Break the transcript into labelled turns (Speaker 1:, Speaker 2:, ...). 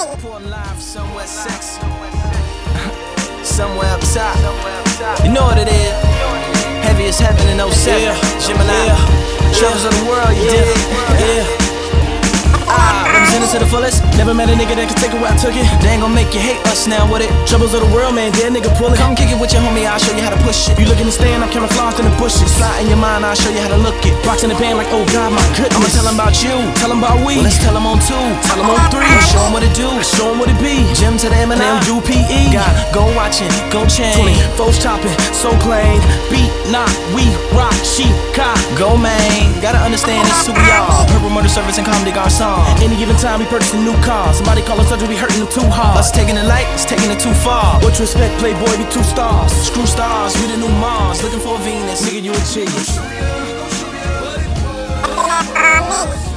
Speaker 1: Reporting live somewhere sexy. Somewhere up top. You know what it is. Heavy as heaven in 07. Gemini. Troubles of the world, you dig it? Represented to the fullest. Never met a nigga that could take it where I took it. They ain't gon' make you hate us now with it. Troubles of the world, man, dead nigga pull it. Come kick it with your homie, I'll show you how to push it. You look in the stand, I'm camouflaged in the bushes. Slide in your mind, I'll show you how to look it. Rocks in the pan like, oh God, my goodness. I'ma tell them about you, tell them about we. Well, let's tell them on 2, tell them on 3. Show them what it do, show them what it be. Gym to the M&M, do PE. God, go watching, go change. Folks chopping, so clean. Beat, knock, we rock, she cop. Go man, gotta understand this who we are. Purple murder service and comedy garçon. Any given time we purchase a new car. Somebody call us surgery, we hurting them too hard. Us taking it light, it's taking it too far. What you expect, Playboy, we 2 stars. Screw stars, we the new Mars. Looking for a Venus, nigga, you a genius.